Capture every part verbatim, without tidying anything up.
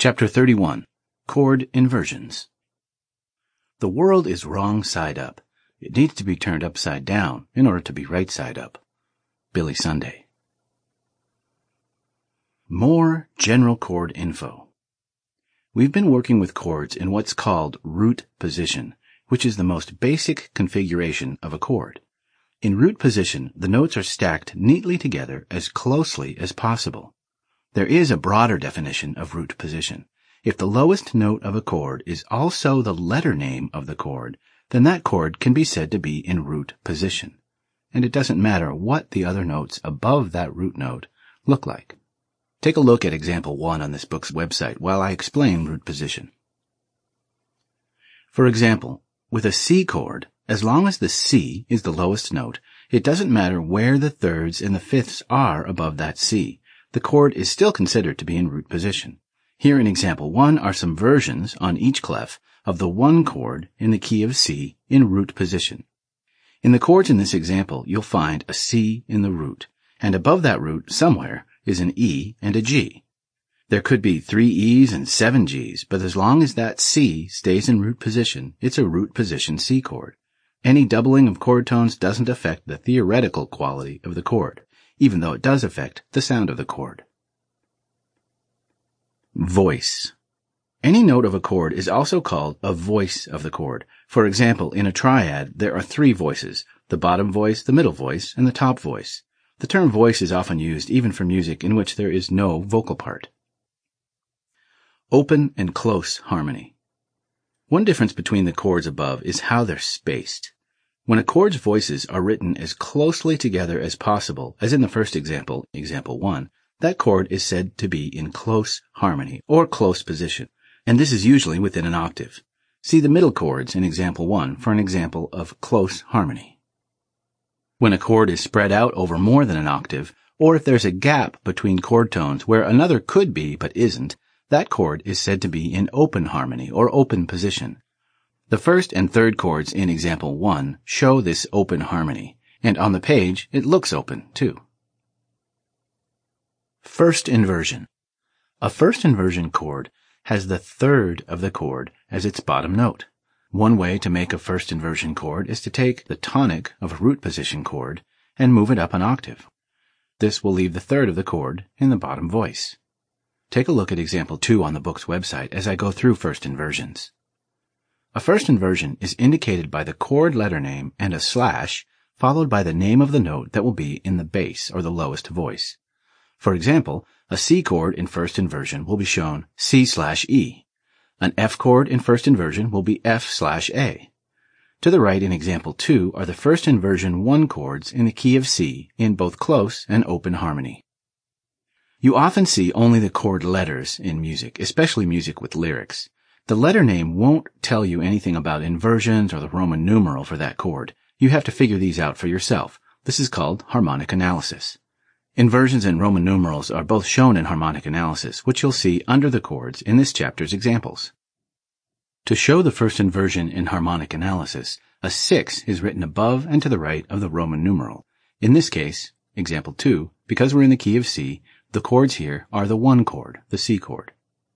Chapter thirty-one. Chord Inversions. The world is wrong side up. It needs to be turned upside down in order to be right side up. Billy Sunday. More general chord info. We've been working with chords in what's called root position, which is the most basic configuration of a chord. In root position, the notes are stacked neatly together as closely as possible. There is a broader definition of root position. If the lowest note of a chord is also the letter name of the chord, then that chord can be said to be in root position. And it doesn't matter what the other notes above that root note look like. Take a look at example one on this book's website while I explain root position. For example, with a C chord, as long as the C is the lowest note, it doesn't matter where the thirds and the fifths are above that C. The chord is still considered to be in root position. Here in example one are some versions on each clef of the one chord in the key of C in root position. In the chords in this example, you'll find a C in the root, and above that root somewhere is an E and a G. There could be three E's and seven G's, but as long as that C stays in root position, it's a root position C chord. Any doubling of chord tones doesn't affect the theoretical quality of the chord, even though it does affect the sound of the chord. Voice. Any note of a chord is also called a voice of the chord. For example, in a triad, there are three voices, the bottom voice, the middle voice, and the top voice. The term voice is often used even for music in which there is no vocal part. Open and close harmony. One difference between the chords above is how they're spaced. When a chord's voices are written as closely together as possible, as in the first example, example one, that chord is said to be in close harmony or close position, and this is usually within an octave. See the middle chords in example one for an example of close harmony. When a chord is spread out over more than an octave, or if there's a gap between chord tones where another could be but isn't, that chord is said to be in open harmony or open position. The first and third chords in example one show this open harmony, and on the page it looks open too. First inversion. A first inversion chord has the third of the chord as its bottom note. One way to make a first inversion chord is to take the tonic of a root position chord and move it up an octave. This will leave the third of the chord in the bottom voice. Take a look at example two on the book's website as I go through first inversions. A first inversion is indicated by the chord letter name and a slash followed by the name of the note that will be in the bass or the lowest voice. For example, a C chord in first inversion will be shown C slash E. An F chord in first inversion will be F slash A. To the right in example two are the first inversion one chords in the key of C in both close and open harmony. You often see only the chord letters in music, especially music with lyrics. The letter name won't tell you anything about inversions or the Roman numeral for that chord. You have to figure these out for yourself. This is called harmonic analysis. Inversions and Roman numerals are both shown in harmonic analysis, which you'll see under the chords in this chapter's examples. To show the first inversion in harmonic analysis, a six is written above and to the right of the Roman numeral. In this case, example two, because we're in the key of C, the chords here are the one chord, the C chord.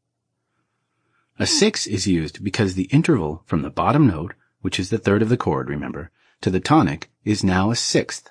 A six is used because the interval from the bottom note, which is the third of the chord, remember, to the tonic is now a sixth.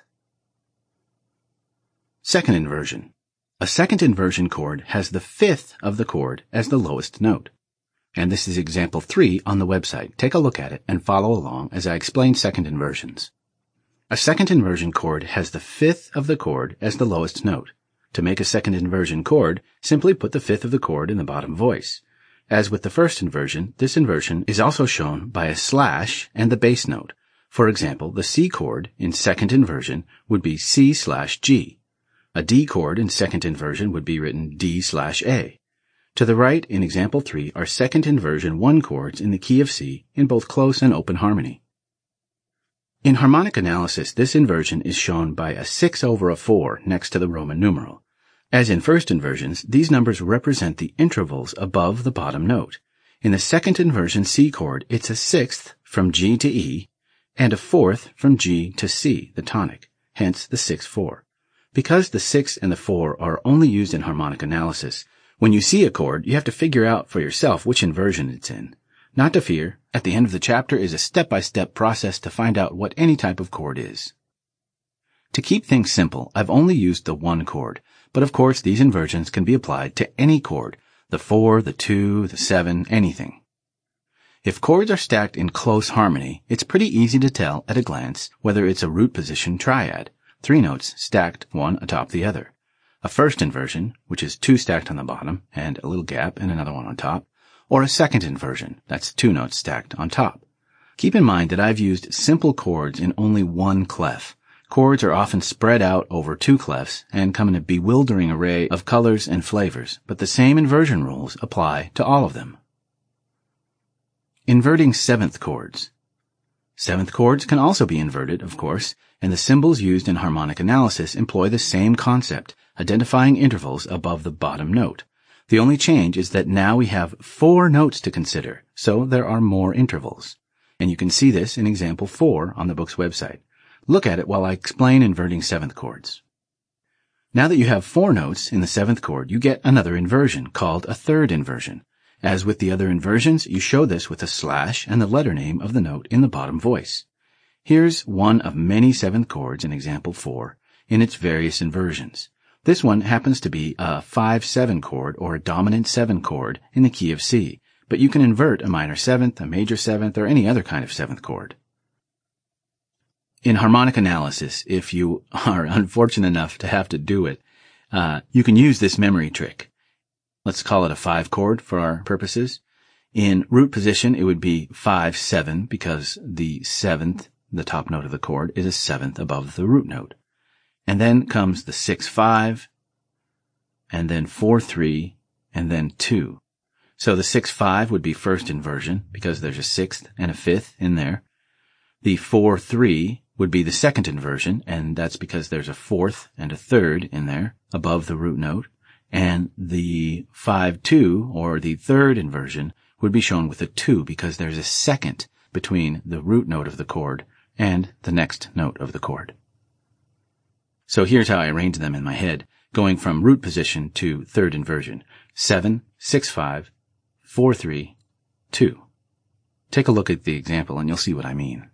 Second inversion. A second inversion chord has the fifth of the chord as the lowest note. And this is example three on the website. Take a look at it and follow along as I explain second inversions. A second inversion chord has the fifth of the chord as the lowest note. To make a second inversion chord, simply put the fifth of the chord in the bottom voice. As with the first inversion, this inversion is also shown by a slash and the bass note. For example, the C chord in second inversion would be C slash G. A D chord in second inversion would be written D slash A. To the right in example three are second inversion one chords in the key of C in both close and open harmony. In harmonic analysis, this inversion is shown by a six over a four next to the Roman numeral. As in first inversions, these numbers represent the intervals above the bottom note. In the second inversion C chord, it's a sixth from G to E and a fourth from G to C, the tonic, hence the six four. Because the six and the four are only used in harmonic analysis, When you see a chord, you have to figure out for yourself which inversion it's in. Not to fear, at the end of the chapter is a step-by-step process to find out what any type of chord is. To keep things simple, I've only used the one chord, but of course these inversions can be applied to any chord, the four, the two, the seven, anything. If chords are stacked in close harmony, it's pretty easy to tell at a glance whether it's a root position triad, three notes stacked one atop the other, a first inversion, which is two stacked on the bottom and a little gap and another one on top, or a second inversion, that's two notes stacked on top. Keep in mind that I've used simple chords in only one clef. Chords are often spread out over two clefs and come in a bewildering array of colors and flavors, but the same inversion rules apply to all of them. Inverting seventh chords. Seventh chords can also be inverted, of course, and the symbols used in harmonic analysis employ the same concept, identifying intervals above the bottom note. The only change is that now we have four notes to consider, so there are more intervals. And you can see this in example four on the book's website. Look at it while I explain inverting seventh chords. Now that you have four notes in the seventh chord, you get another inversion called a third inversion. As with the other inversions, you show this with a slash and the letter name of the note in the bottom voice. Here's one of many seventh chords in example four in its various inversions. This one happens to be a five seven chord or a dominant seven chord in the key of C, but you can invert a minor seventh, a major seventh, or any other kind of seventh chord. In harmonic analysis, if you are unfortunate enough to have to do it, uh, you can use this memory trick. Let's call it a five chord for our purposes. In root position, it would be five seven because the seventh, the top note of the chord, is a seventh above the root note. And then comes the six five, and then four three, and then two. So the six five would be first inversion because there's a sixth and a fifth in there. The four three would be the second inversion, and that's because there's a fourth and a third in there above the root note. And the five two, or the third inversion, would be shown with a two because there's a second between the root note of the chord and the next note of the chord. So here's how I arrange them in my head, going from root position to third inversion. seven, six five, four three, two. Take a look at the example and you'll see what I mean.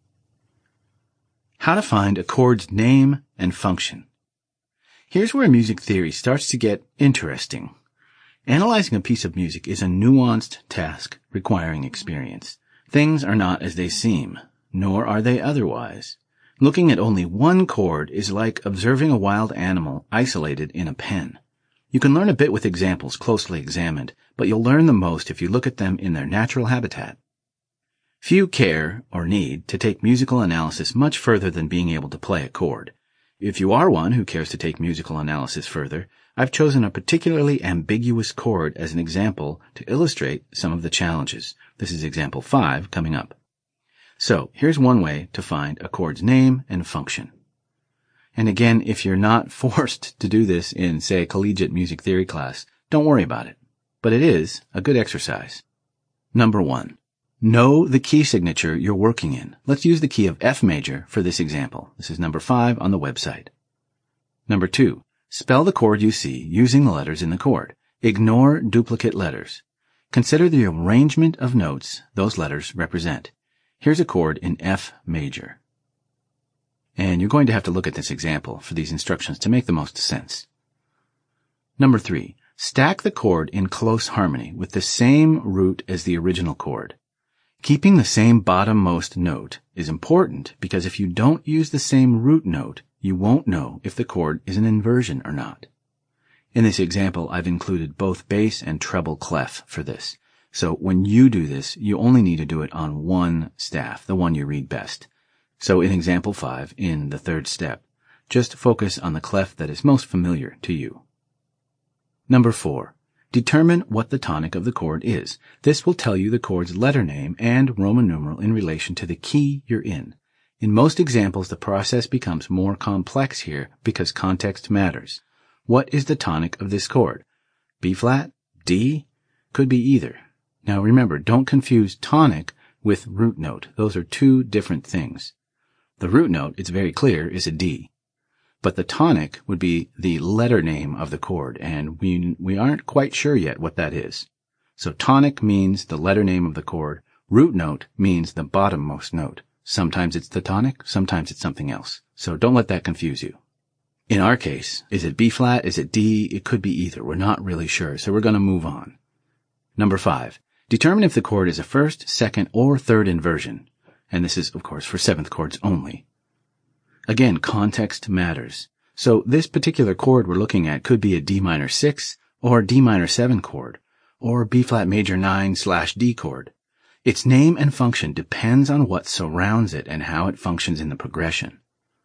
How to find a chord's name and function. Here's where music theory starts to get interesting. Analyzing a piece of music is a nuanced task requiring experience. Things are not as they seem, nor are they otherwise. Looking at only one chord is like observing a wild animal isolated in a pen. You can learn a bit with examples closely examined, but you'll learn the most if you look at them in their natural habitat. Few care or need to take musical analysis much further than being able to play a chord. If you are one who cares to take musical analysis further, I've chosen a particularly ambiguous chord as an example to illustrate some of the challenges. This is example five coming up. So, here's one way to find a chord's name and function. And again, if you're not forced to do this in, say, a collegiate music theory class, don't worry about it. But it is a good exercise. Number one. Know the key signature you're working in. Let's use the key of F major for this example. This is number five on the website. Number two. Spell the chord you see using the letters in the chord. Ignore duplicate letters. Consider the arrangement of notes those letters represent. Here's a chord in F major. And you're going to have to look at this example for these instructions to make the most sense. Number three. Stack the chord in close harmony with the same root as the original chord. Keeping the same bottommost note is important because if you don't use the same root note, you won't know if the chord is an inversion or not. In this example, I've included both bass and treble clef for this. So when you do this, you only need to do it on one staff, the one you read best. So in example five, in the third step, just focus on the clef that is most familiar to you. Number four. Determine what the tonic of the chord is. This will tell you the chord's letter name and Roman numeral in relation to the key you're in. In most examples, the process becomes more complex here because context matters. What is the tonic of this chord? B flat? D? Could be either. Now remember, don't confuse tonic with root note. Those are two different things. The root note, it's very clear, is a D. but the tonic would be the letter name of the chord, and we, we aren't quite sure yet what that is. So tonic means the letter name of the chord. Root note means the bottommost note. Sometimes it's the tonic, sometimes it's something else. So don't let that confuse you. In our case, is it B flat? Is it D? It could be either. We're not really sure, so we're going to move on. Number five. Determine if the chord is a first, second, or third inversion. And this is, of course, for seventh chords only. Again, context matters. So this particular chord we're looking at could be a D minor six, or D minor seven chord, or B flat major nine slash D chord. Its name and function depends on what surrounds it and how it functions in the progression.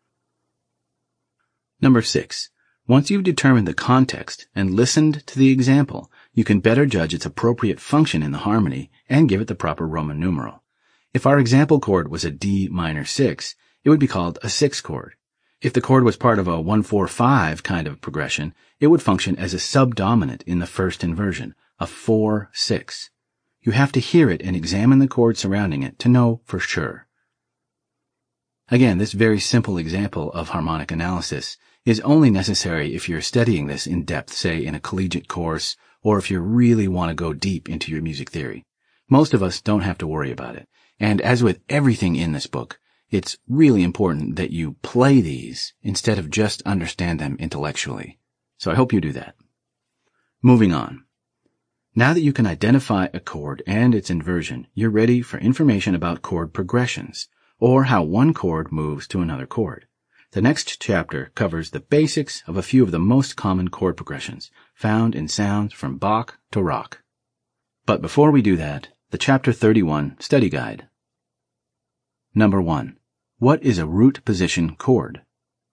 Number six. Once you've determined the context and listened to the example, you can better judge its appropriate function in the harmony and give it the proper Roman numeral. If our example chord was a D minor six, it would be called a six chord. If the chord was part of a one four five kind of progression, it would function as a subdominant in the first inversion, a four six. You have to hear it and examine the chord surrounding it to know for sure. Again, this very simple example of harmonic analysis is only necessary if you're studying this in depth, say in a collegiate course, or if you really want to go deep into your music theory. Most of us don't have to worry about it. And as with everything in this book, it's really important that you play these instead of just understand them intellectually. So I hope you do that. Moving on. Now that you can identify a chord and its inversion, you're ready for information about chord progressions, or how one chord moves to another chord. The next chapter covers the basics of a few of the most common chord progressions found in sounds from Bach to rock. But before we do that, the Chapter thirty-one Study Guide. Number one. What is a root position chord?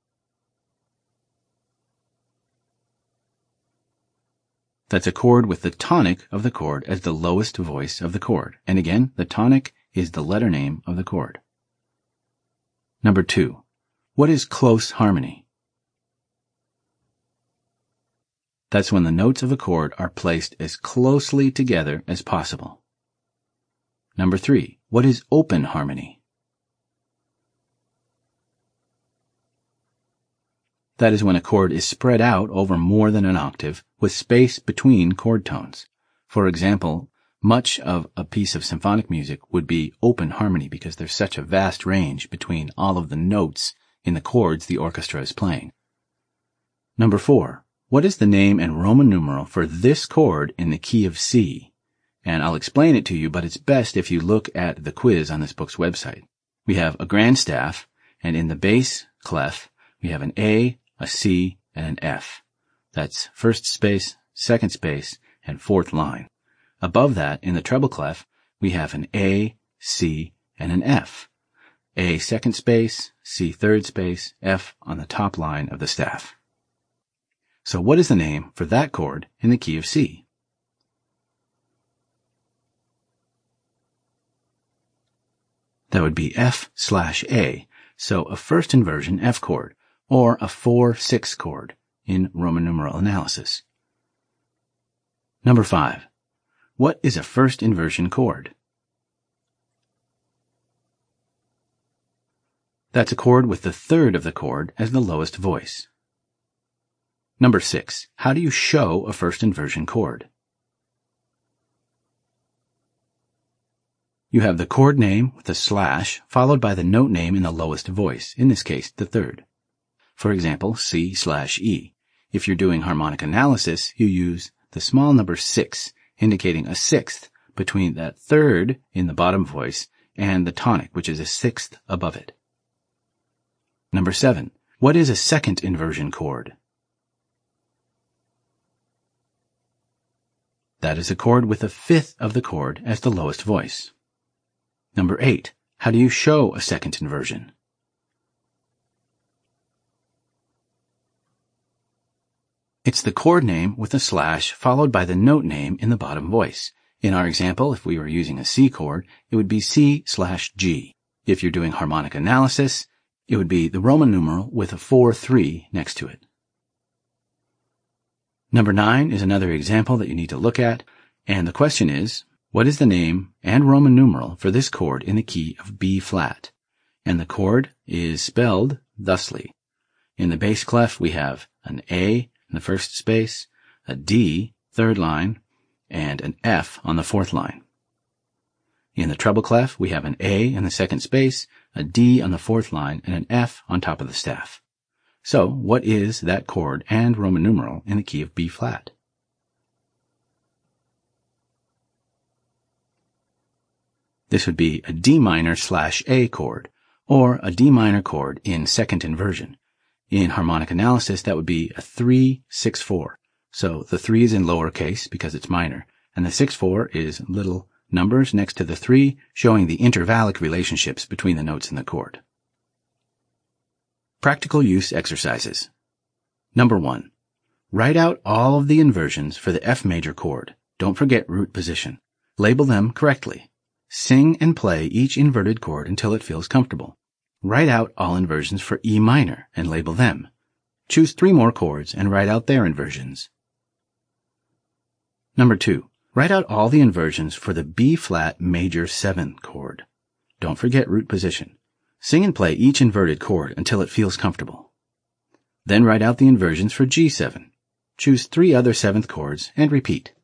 That's a chord with the tonic of the chord as the lowest voice of the chord. And again, the tonic is the letter name of the chord. Number two. What is close harmony? That's when the notes of a chord are placed as closely together as possible. Number three. What is open harmony? That is when a chord is spread out over more than an octave with space between chord tones. For example, much of a piece of symphonic music would be open harmony because there's such a vast range between all of the notes in the chords the orchestra is playing. Number four. What is the name and Roman numeral for this chord in the key of C? And I'll explain it to you, but it's best if you look at the quiz on this book's website. We have a grand staff, and in the bass clef, we have an A, a C, and an F. That's first space, second space, and fourth line. Above that, in the treble clef, we have an A, C, and an F. A second space, C third space, F on the top line of the staff. So what is the name for that chord in the key of C? That would be F slash A, so a first inversion F chord, or a four six chord in Roman numeral analysis. Number five. What is a first inversion chord? That's a chord with the third of the chord as the lowest voice. Number six. How do you show a first inversion chord? You have the chord name with a slash followed by the note name in the lowest voice, in this case, the third. For example, C slash E. If you're doing harmonic analysis, you use the small number six, indicating a sixth between that third in the bottom voice and the tonic, which is a sixth above it. Number seven. What is a second inversion chord? That is a chord with a fifth of the chord as the lowest voice. Number eight. How do you show a second inversion? It's the chord name with a slash followed by the note name in the bottom voice. In our example, if we were using a C chord, it would be C slash G. If you're doing harmonic analysis, it would be the Roman numeral with a four three next to it. Number nine is another example that you need to look at, and the question is, what is the name and Roman numeral for this chord in the key of B flat? And the chord is spelled thusly. In the bass clef, we have an A in the first space, a D, third line, and an F on the fourth line. In the treble clef, we have an A in the second space, a D on the fourth line, and an F on top of the staff. So, what is that chord and Roman numeral in the key of B flat? This would be a D minor slash A chord, or a D minor chord in second inversion. In harmonic analysis, that would be a three six four. So the three is in lowercase because it's minor, and the six four is little numbers next to the three, showing the intervallic relationships between the notes in the chord. Practical use exercises. Number one. Write out all of the inversions for the F major chord. Don't forget root position. Label them correctly. Sing and play each inverted chord until it feels comfortable. Write out all inversions for E minor and label them. Choose three more chords and write out their inversions. Number two. Write out all the inversions for the B flat major seven chord. Don't forget root position. Sing and play each inverted chord until it feels comfortable. Then write out the inversions for G seven. Choose three other seventh chords and repeat.